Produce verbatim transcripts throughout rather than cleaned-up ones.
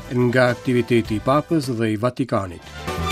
nga aktiviteti i Papës dhe i Vatikanit.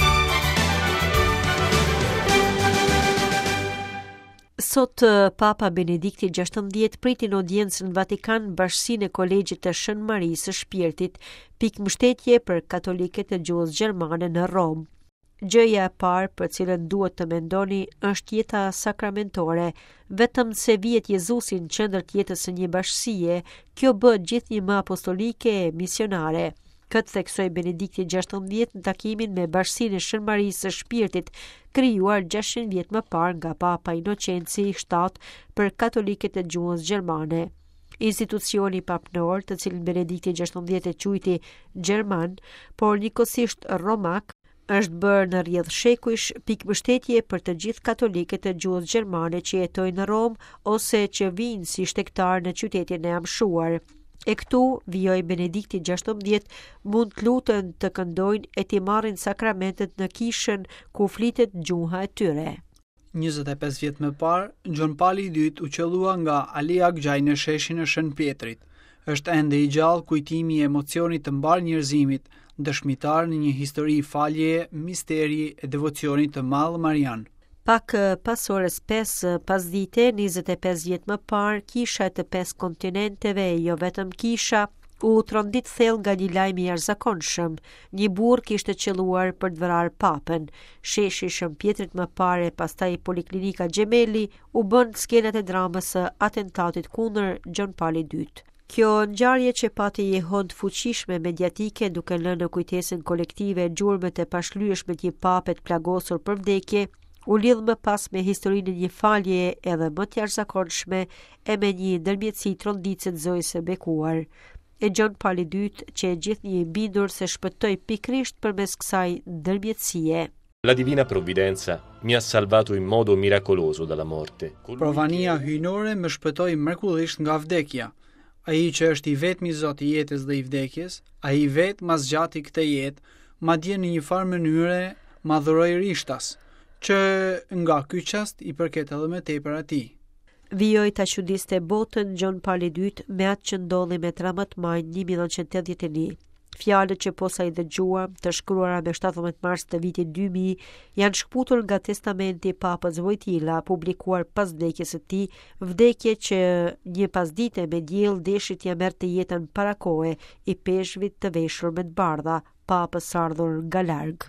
Sot Papa Benedikti gjashtëdhjetë priti në audiencën në Vatikan bashkësinë e Kolegjit të Shën Marisë së Shpirtit, pikëmbështetje për katolikët e gjuhës gjermane në Rom. Gjëja e parë për cilën duhet të mendoni është jeta sakramentore. Vetëm se vihet Jezusi në qendër të jetës së një bashkësie, kjo bëhet gjithnjë më apostolike e misionare. Këtë theksoi Benedikti gjashtëdhjetë në takimin me bashkësinë e Shën Marisë së Shpirtit, krijuar gjashtëqind vjet më parë nga Papa Inocenci shtatë për katolikët e gjuhës gjermane. Institucioni papnor, të cilin Benedikti gjashtëdhjetë e quajti gjerman, por njëkohësisht romak, është bërë në rrjedhë shekujsh pikëmbështetje për të gjithë katolikët e gjuhës gjermane që jetojnë në Rom ose që vijnë si shtektar në qytetin e amshuar. E këtu vijoi Benedikti gjashtëdhjetë mund të luten, të këndojnë e të marrin sakramentet në kishën ku flitet gjuha e tyre. njëzet e pesë vjet më parë, Gjon Pali i dytë u qellua nga Alia Gjaj në sheshin e Shën Pjetrit. Është ende i gjallë kujtimi i emocionit të mbar njerëzimit, dëshmitar në një histori faljeje, misteri e devocionit të madh marian. Pak pas orës pesë pasdite, njëzet e pesë vjet më parë, kisha e të pesë kontinenteve, jo vetëm kisha, u trondit thellë nga një lajm i jashtëzakonshëm. Një burr kishte qelluar për të vrarë papën. Sheshi i Shën Pjetrit më parë, pastaj Poliklinika Xhemeli, u bën skenat e dramës së atentatit kundër Gjon Pali i dytë. Kjo ngjarje që pati një hond fuqishme mediatike, duke lënë në kujtesën kolektive gjurmët e pashlyeshme të një pape të plagosur për vdekje, u lidh më pas me historinë e një faljeje edhe më të jashtëzakonshme e me një ndërmjetësi tronditse të Zojës së bekuar. E Gjon Pali i dytë që e gjithnjë i bindur se shpëtoi pikërisht përmes kësaj ndërmjetësie. La divina provvidenza mi ha salvato in modo miracoloso dalla morte. Provania hyjnore më shpëtoi mrekullisht nga vdekja. Ai që është i vetmi Zoti i jetës dhe i vdekjes, ai vetë ma zgjati këtë jetë, madje në një farë mënyre madhuroi rishtas, që nga ky çast i përket edhe më tepër atij. Vijoi ta çuditste botën Gjon Pali i dytë me atë që ndodhi me tridhjetë maj një mijë nëntëqind e tetëdhjetë e një. Fjalët që posa i dëgjuam, të shkruara me shtatëdhjetë mars të vitit dy mijë, janë shkputur nga testamenti i Papës Wojtyla, publikuar pas vdekjes së tij, vdekje që një pasdite me diell deshi t'ia merrte jetën para kohe i peshvit të veshur me të bardha, Papës ardhur nga larg.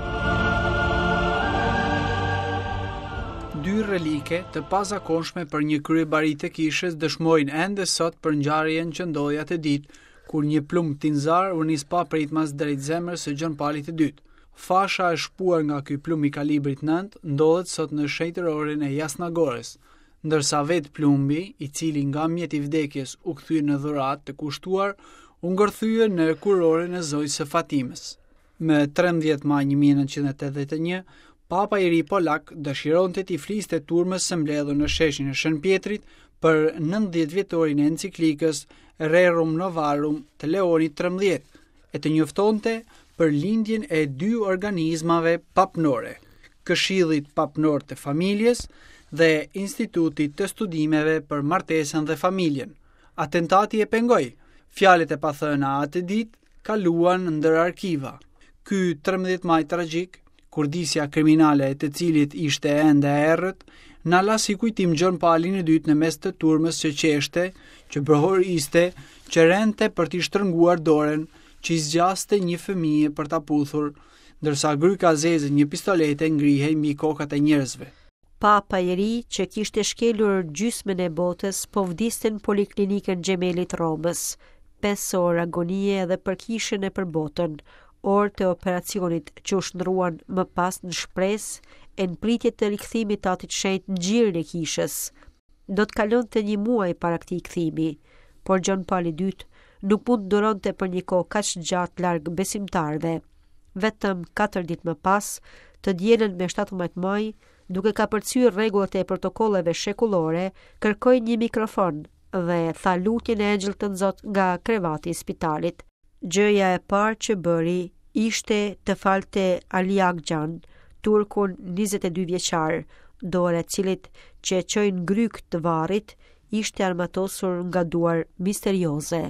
Dy relike të pazakonshme për një kryebari të kishës dëshmojnë ende sot për ngjarjen që ndodhi atë ditë, kur një plumb tinzar u nis pa pritmas drejt zemrës së Gjon Palit të dytë. Fasha e shpuar nga ky plumb i kalibrit nëntë ndodhet sot në shenjtërorin e Jasnagores, ndërsa vetë plumbi, i cili nga mjeti i vdekjes u kthye në dhuratë të kushtuar, u ngërthye në kurorin e Zojës së Fatimës. Më trembëdhjetë maj një mijë nëntëqind e tetëdhjetë e një, Papa i ri polak dëshironte t'i fliste turmës së mbledhur në sheshin e Shën Pjetrit për nëntëdhjetë vjetorin e enciklikës Rerum Novarum të Leonit trembëdhjetë, e të njoftonte për lindjen e dy organizmave papnore, Këshillit Papnor të Familjes dhe Institutit të Studimeve për Martesën dhe Familjen. Atentati e pengoi. Fjalët e pathëna atë ditë kaluan ndër arkiva. Ky trembëdhjetë maj tragjik, kurdisja kriminale e të cilit ishte ende e errët, na la si kujtim Gjon Palin e dytë në mes të turmës që qeshte, që brohoriste, që rente për t'i shtrënguar dorën, që i zgjaste një fëmijë për ta puthur, ndërsa gryka zeze një pistolete ngrihej mbi kokat e njerëzve. Papa i ri që kishte shkelur gjysmën e botës po vdiste në Poliklinikën Xhemelit Romës. Pesë orë agonie edhe për kishën e për botën, orë të operacionit që u shndruan më pas në shpresë e në pritje të rikthimit të atit shenjtë në xhirin e kishës. Do të kalonte një muaj para këtij kthimi, por Gjon Pali i dytë nuk mund duronte për një kohë kaq gjatë larg besimtarëve. Vetëm katër ditë më pas, të dielën me shtatëmbëdhjetë maj, duke ka përcyer rregullat e protokolleve shekullore, kërkoi një mikrofon dhe tha lutjen e Engjëllit të Nzot nga krevati i spitalit. Gjëja e parë që bëri ishte të falte Ali Agjan, turkun njëzet e dy vjeçar, dora e cilit që e çoi në gryk të varrit ishte armatosur nga duar misterioze.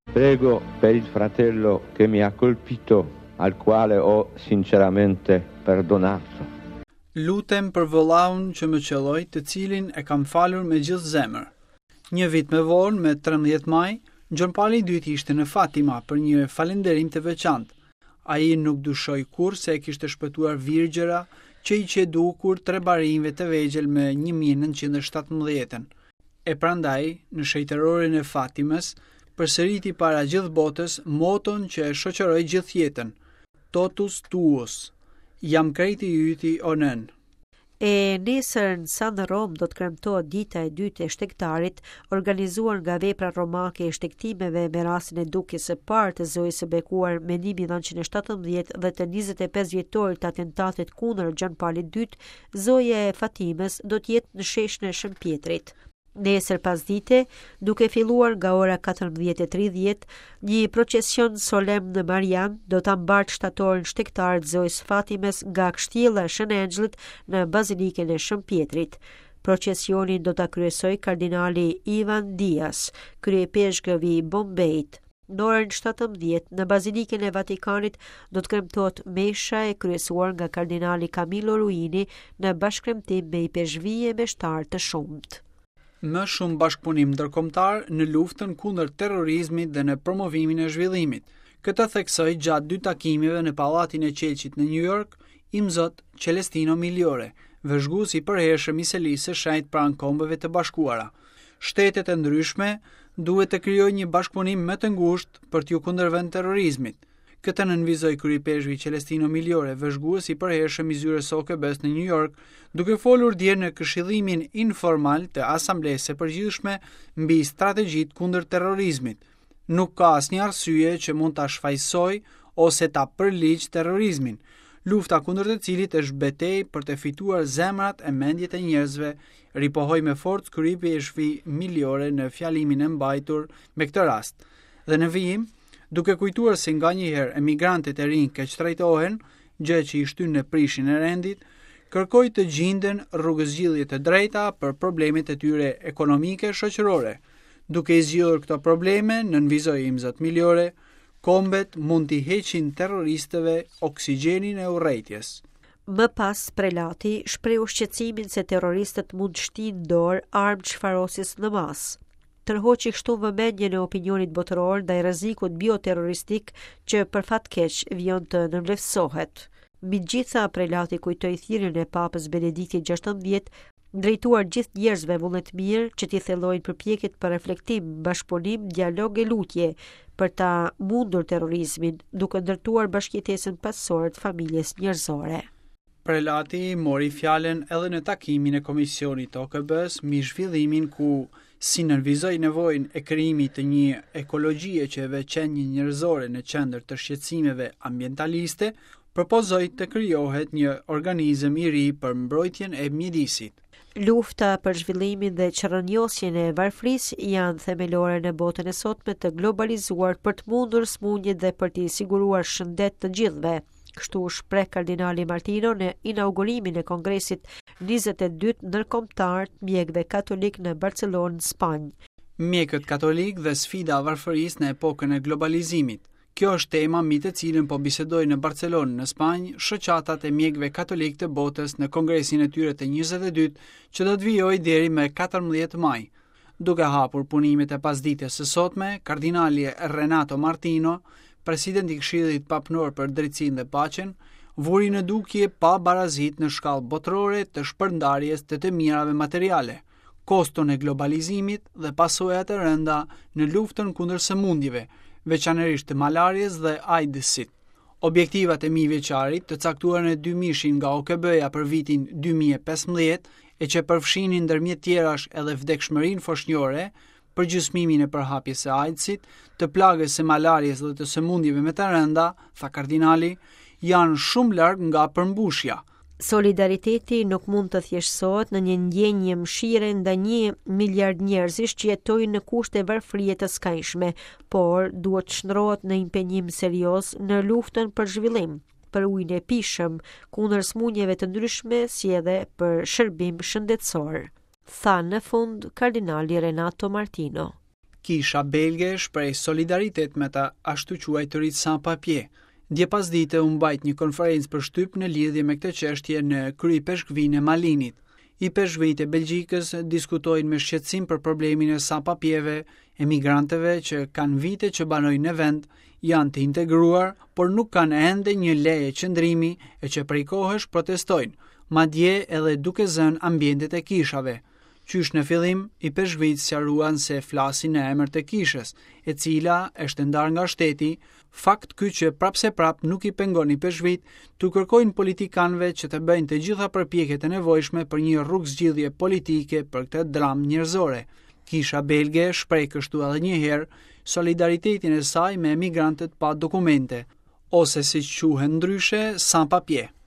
Prego per il fratello che mi ha colpito, al quale ho sinceramente perdonato. Lutem për vëllaun që më qelloi, të cilin e kam falur me gjithë zemër. Një vit më vonë, me trembëdhjetë maj, Gjormpali i dytë ishte në Fatima për një falënderim të veçantë. Ai nuk dyshoi kurrë se e kishte shpëtuar virgjëra që i qedukur tre barinjve të vegjël me një mijë nëntëqind e shtatëmbëdhjetë. E prandaj, në shejtërorin e Fatimës, përsëriti para gjithë botës moton që e shoqëroi gjithë jetën: Totus tuus. Jam krejti yti o nën. E nesër në San në Rom do të kremtohet dita e dytë e shtektarit, organizuar nga vepra romake e shtektimeve me rastin e dukjes së parë të zojës së bekuar me një mijë nëntëqind e shtatëmbëdhjetë dhe të njëzet e pesë vjetorit të atentatit kundër Gjormpalit të dytë, zoja e Fatimës do të jetë në sheshin e Shëmpjetrit. Nesër pasdite, duke filluar nga ora katërmbëdhjetë e tridhjetë, një procesion solem në Marian do ta mbartë shtatorin shtektar të zojës Fatimes nga kështjella e Shënengjëllit në bazilikën e Shëmpjetrit. Procesionin do ta kryesojë kardinali Ivan Dias, kryepeshkëvi i Bombejit. Në orën shtatëmbëdhjetë, në bazilikën e Vatikanit do të kremtohet mesha e kryesuar nga kardinali Camillo Ruini në bashkëkremtim me i peshvije me shtarë të shumtë. Më shumë bashkëpunim ndërkombëtar në luftën kundër terrorizmit dhe në promovimin e zhvillimit. Këtë theksoi gjatë dy takimeve në Pallatin e Qelçit në New York, Imzot Celestino Migliore, vëzhguesi i përhershëm i selisë së shenjtë pranë Kombeve të Bashkuara. Shtetet e ndryshme duhet të krijojnë një bashkëpunim më të ngushtë për t'u kundërvënë terrorizmit. Këtë nënvizoi kryepeshvi Celestino Migliore, vëzhguesi i përhershëm i zyrës O K B-s në New York, duke folur dje në këshillimin informal të Asamblesë së Përgjithshme mbi strategjitë kundër terrorizmit. Nuk ka asnjë arsye që mund ta shfaqsoj ose ta përligjë terrorizmin, lufta kundër të cilit është betejë për të fituar zemrat e mendjet e njerëzve, ripohoi me forcë kryepeshvi Migliore në fjalimin e mbajtur me këtë rast. Dhe në vijim, duke kujtuar se nganjëherë emigrantët e rinj keq trajtohen, gjë që i shtyn në prishin e rendit, kërkoi të gjenden rrugëzgjidhje të drejta për problemet e tyre ekonomike shoqërore. Duke i zgjidhur këto probleme, nënvizoi Imzot Migliore, kombet mund t'i heqin terroristëve oksigjenin e urrejtjes. Më pas, prelati shprehu shqetësimin se terroristët mund shtinë dorë armë çfarosjes në masë. Tërhoqi kështu vëmendjen e opinionit botëror ndaj rrezikut bioterroristik që për fat keq vjen të nënvlerësohet. Mbi gjitha, prelati kujtoi thirrjen e Papës Benediktit gjashtëmbëdhjetë, drejtuar gjithë njerëzve vullnet mirë që t'i thellojnë përpjekjet për reflektim, bashkëpunim, dialog e lutje për ta mundur terrorizmin, duke ndërtuar bashkëjetesën pasore të familjes njerëzore. Prelati mori fjalën edhe në takimin e komisionit O K B-s mbi zhvillimin ku si nënvizoi nevojën e krijimit të një ekologjie që e veçon një njerëzore në qendër të shqetësimeve ambientaliste, propozoi të krijohet një organizëm i ri për mbrojtjen e mjedisit. Lufta për zhvillimin dhe qërrënjosjen e varfërisë janë themelore në botën e sotme të globalizuar për të mundur smundjet dhe për t'i siguruar shëndet të gjithëve. Kështu shpreh kardinali Martino në inaugurimin e kongresit njëzet e dytë ndërkombëtar të mjekëve katolik në Barcelonë, Spanjë. Mjekët katolik dhe sfida varfërisë në epokën e globalizimit. Kjo është tema mbi të cilën po bisedojnë në Barcelonë, në Spanjë, shoqatat e mjekëve katolik të botës në kongresin e tyre të njëzet e dytë që do të vijojë deri më katërmbëdhjetë maj. Duke hapur punimet e pasdites së sotme, kardinali Renato Martino, presidenti i Këshillit Papnor për Drejtsinë dhe Paqen, vuri në dukje pa barazit në shkallë botërore të shpërndarjes të të mirave materiale, koston e globalizimit dhe pasojat e rënda në luftën kundër sëmundjeve, veçanërisht të malarjes dhe AIDS-it. Objektivat e mijëvjeçarit, të caktuar në dy mishin nga O K B-ja për vitin dy mijë e pesëmbëdhjetë, e që përfshinin ndërmjet tjerash edhe vdekshmërinë foshnjore, përgjysmimin e përhapjes së AIDS-it, të plagës së malarjes dhe të sëmundjeve me të rënda, tha kardinali, janë shumë larg nga përmbushja. Solidariteti nuk mund të thjeshtësohet në një ndjenjë mëshire ndaj një miliard njerëzish që jetojnë në kushte varfërie të skajshme, por duhet të shndrohet në impenjim serioz në luftën për zhvillim, për ujin e pishëm, kundër smundjeve të ndryshme si edhe për shërbim shëndetësor, tha në fund kardinali Renato Martino. Kisha belge shpreh solidaritet me ta ashtu quajturit sans papier. Dje pas dite u mbajt një konferencë për shtyp në lidhje me këtë çështje në krye peshkvinë e Malinit. I peshkvijtë e Belgjikës diskutojnë me shqetësim për problemin e sans-papieve, emigrantëve që kanë vite që banojnë në vend, janë të integruar, por nuk kanë ende një leje qëndrimi e që prej kohësh protestojnë, madje edhe duke zënë ambientet e kishave. Qysh në fillim, i peshkvijtë sqaruan se flasin në emër të kishës, e cila është ndarë nga shteti, fakt ky që prapse prap nuk i pengon i peshkvijtë të kërkojnë politikanëve që të bëjnë të gjitha përpjekjet e nevojshme për një rrugë zgjidhje politike për këtë dramë njerëzore. Kisha belge shpreh kështu edhe një herë solidaritetin e saj me emigrantët pa dokumente, ose siç quhen ndryshe sans papier.